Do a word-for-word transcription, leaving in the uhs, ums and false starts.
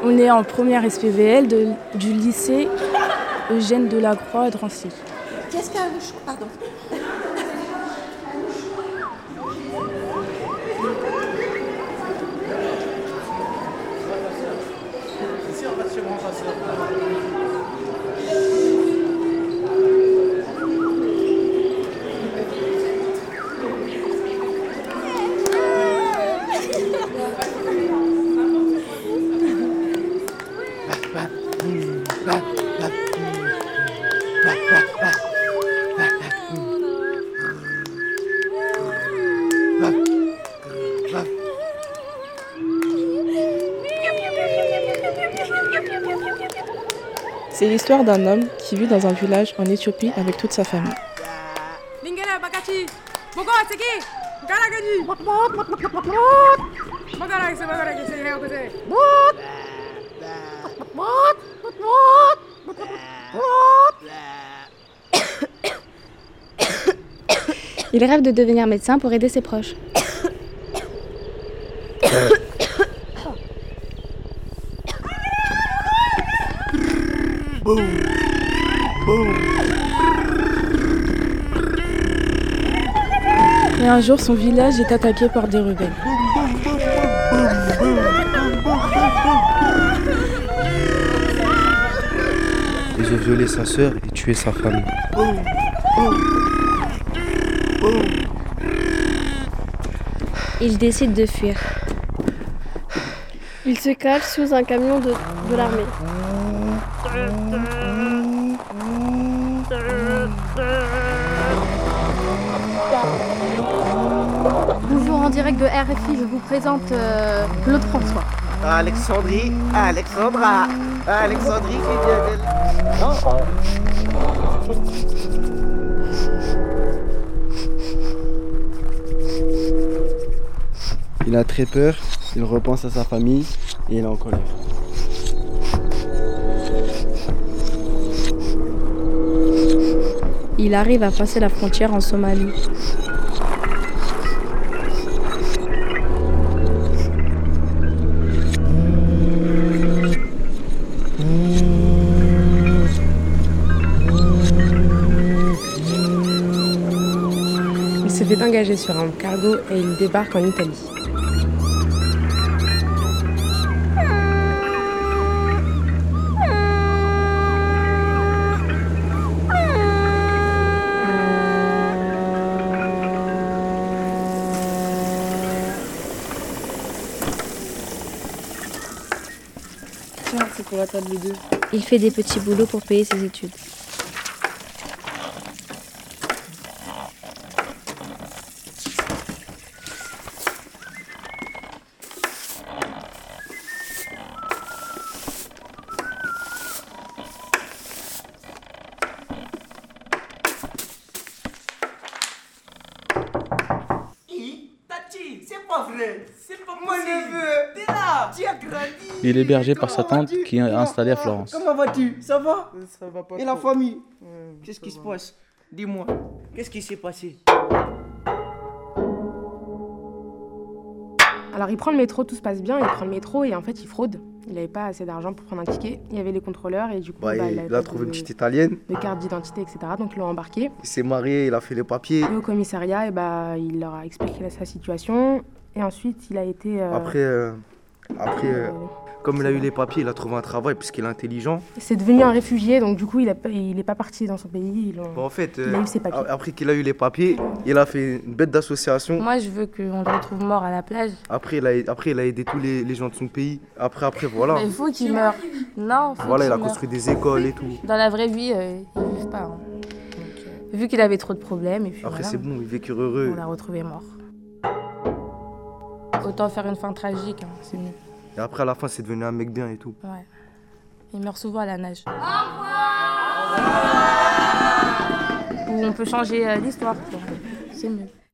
On est en première S P V L de, du lycée Eugène Delacroix à Drancy. Qu'est-ce qu'un pardon. C'est l'histoire d'un homme qui vit dans un village en Éthiopie avec toute sa famille. Il rêve de devenir médecin pour aider ses proches. Et un jour, son village est attaqué par des rebelles. Ils ont violé sa sœur et tué sa famille. Il décide de fuir. Il se cache sous un camion de, de l'armée. Bonjour, en direct de R F I, je vous présente euh, Claude François. Alexandrie, Alexandra, Alexandrie qui vient d'elle. Oh. Il a très peur, il repense à sa famille et il est en colère. Il arrive à passer la frontière en Somalie. Il se fait engager sur un cargo et il débarque en Italie. Tiens, c'est pour la table deux. Il fait des petits boulots pour payer ses études. C'est pas vrai, c'est pas mon neveu, t'es là, tu as grandi. Il est hébergé par sa tante qui est installée à Florence. Comment vas-tu? Ça va? Ça va pas Et la trop. famille? Ouais, Qu'est-ce ça qui se va. passe? Dis-moi, qu'est-ce qui s'est passé? Alors il prend le métro, tout se passe bien, il prend le métro et en fait il fraude. Il n'avait pas assez d'argent pour prendre un ticket. Il y avait les contrôleurs et du coup Bah, bah, il, avait il a pas trouvé de, une petite italienne, de carte d'identité, et cetera. Donc ils l'ont embarqué. il s'est marié, il a fait les papiers. Et au commissariat, et bah, il leur a expliqué sa situation. Et ensuite il a été... euh, Après, euh, après euh, euh, comme il a eu les papiers, il a trouvé un travail puisqu'il est intelligent. c'est devenu un réfugié, donc du coup il n'est pas parti dans son pays. Ils l'ont- Bon, en fait, Il a eu ses papiers. après qu'il a eu les papiers, il a fait une bête d'association. Moi, je veux qu'on le retrouve mort à la plage. Après, il a, après, il a aidé tous les, les gens de son pays. Après, après, voilà. Mais il faut qu'il meure. Non, faut Voilà, il qu'il a meure. construit des écoles et tout. Dans la vraie vie, euh, ils ne vivent pas. hein. Donc, euh, vu qu'il avait trop de problèmes, et puis Après, voilà, c'est bon, il vécut heureux. on l'a retrouvé mort. Autant faire une fin tragique, hein, c'est mieux. Et après, à la fin, c'est devenu un mec bien et tout. Ouais. Il meurt souvent à la nage. Ou on peut changer euh, l'histoire, quoi. C'est mieux.